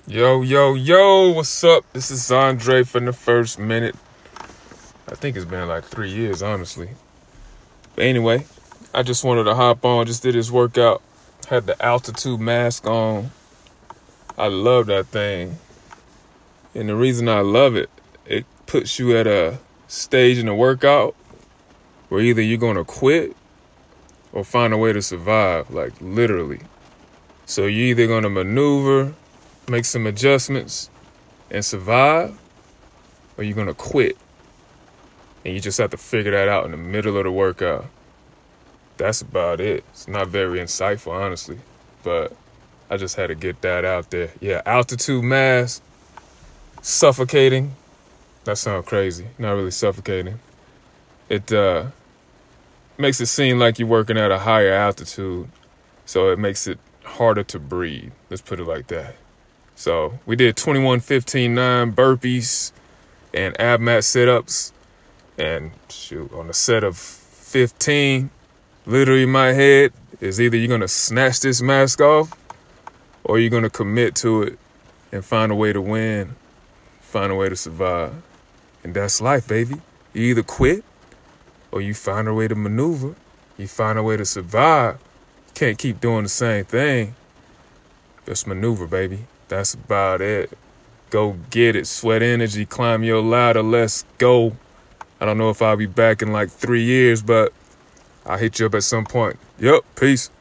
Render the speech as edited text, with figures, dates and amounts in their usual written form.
Yo, yo, yo, what's up? This is Andre from the First Minute. I think it's been like 3 years, honestly. But anyway, I just wanted to hop on, just did this workout. Had the altitude mask on. I love that thing. And the reason I love it, it puts you at a stage in the workout where either you're going to quit or find a way to survive, like literally. So you're either going to maneuver, make some adjustments, and survive, or you're going to quit. And you just have to figure that out in the middle of the workout. That's about it. It's not very insightful, honestly, but I just had to get that out there. Yeah, altitude mask, suffocating. That sounds crazy. Not really suffocating. It makes it seem like you're working at a higher altitude, so it makes it harder to breathe. Let's put it like that. So we did 21, 15, 9 burpees and ab mat sit-ups. And shoot, on a set of 15, literally in my head is either you're going to snatch this mask off or you're going to commit to it and find a way to win, find a way to survive. And that's life, baby. You either quit or you find a way to maneuver. You find a way to survive. You can't keep doing the same thing. Just maneuver, baby. That's about it. Go get it. Sweat energy. Climb your ladder. Let's go. I don't know if I'll be back in like 3 years, but I'll hit you up at some point. Yup. Peace.